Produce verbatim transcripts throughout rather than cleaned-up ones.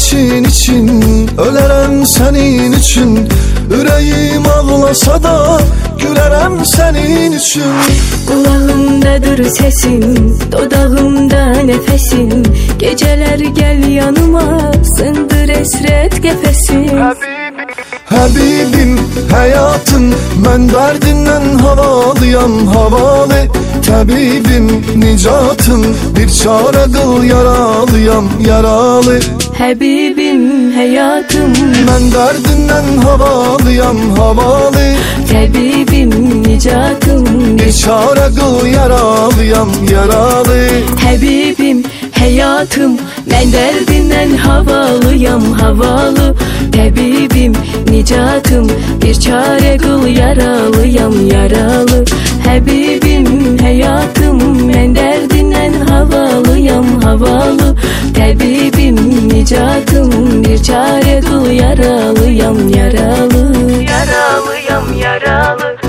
için için ölərəm senin için. Ürəyim ağlasa da gülərəm senin için. Kulağımdadır sesin, dodağımda nefesin. Geceler gel yanıma, sındır esret kefesin. Habibim, hayatım, mən dərdindən havalıyam, havalı. Təbibim, nicatım, bir çare qıl, yaralıyam, yaralı. Habibim, hayatım, mən dərdindən havalıyam, havalı. Tabibim, nicatım, bir çare qıl, yaralıyam, yaralı. Habibim, hayatım, ben derdinden havalıyam, havalı. Tabibim, nicatım, bir çare kıl, yaralıyam, yaralı. Habibim, hayatım, ben derdinden havalıyam, havalı. Tabibim, nicatım, bir çare kıl, yaralıyam, yaralı. Yaralıyam, yaralı.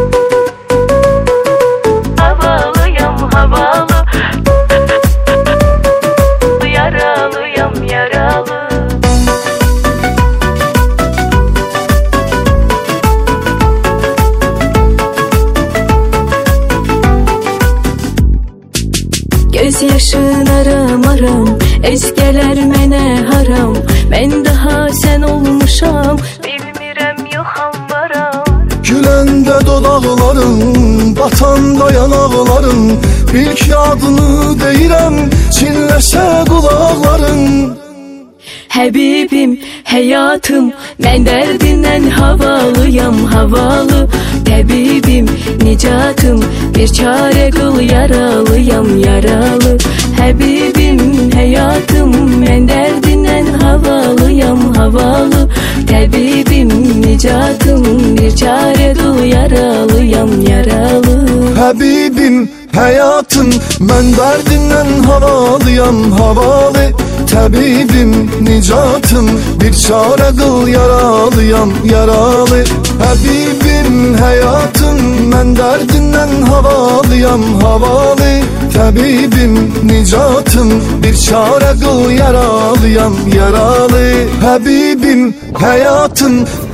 Havalıyam, havalı. Yaralıyam, yaralı. Göz yaşın aram aram, ezgeler mənə haram. Ben daha sen olmuşam, bilmirəm yoxam varam. Güləndə dodaqların, batanda yanaqların. Bir ki adını deyirəm, çinləsə qulaqların. Habibim, hayatım, ben derdinden havalıyam, havalı. Tabibim, nicatım, bir çare kıl, yaralıyam, yaralı. Habibim, hayatım, ben derdinden havalıyam, havalı. Tabibim, nicatım, bir çare kıl, yaralıyam, yaralı. Habibim, hayatım, mən dərdindən havalıyam, havalı. Tabibim, nicatım, bir çare kıl, yaralıyam, yaralı. Habibim, hayatım, mən dərdindən havalıyam, havalı. Tabibim, nicatım, bir çare kıl, yaralıyam, yaralı. Habibim, hayatım,